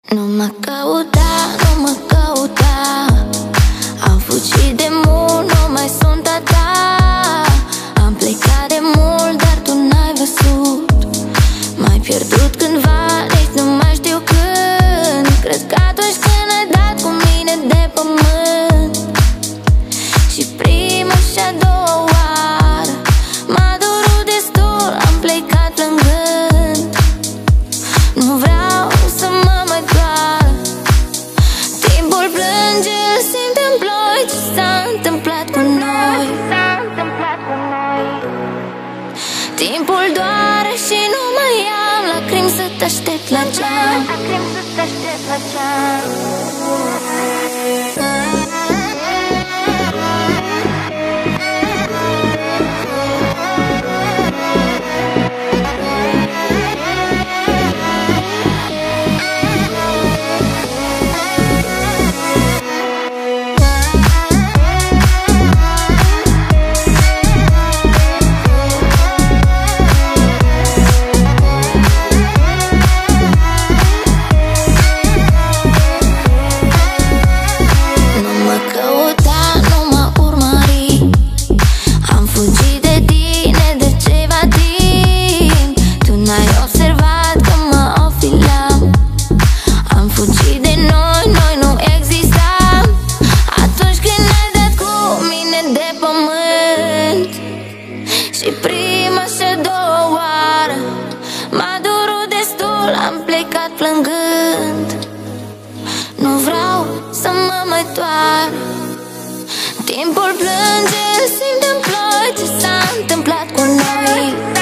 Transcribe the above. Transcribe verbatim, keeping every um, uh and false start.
Nu mă căuta, nu mă căuta. Am fugit de mult, nu mai sunt a ta. Am plecat de mult, dar tu n-ai văzut. M-ai pierdut cândva, nici nu mai știu când. Cred că atunci când ai dat cu mine de pământ. Și prima și a doua oară m-a durut destul, am plecat plângând. Nu vreau să mă mai doară. Timpul plânge, îl simt în ploi. Ce s-a întâmplat cu noi? Timpul doare și nu mai am lacrimi să te aștept la geam. Și prima și a doua oară m-a durut destul, am plecat plângând. Nu vreau să mă mai doară. Timpul plânge, îl simt în ploi. Ce s-a întâmplat cu noi?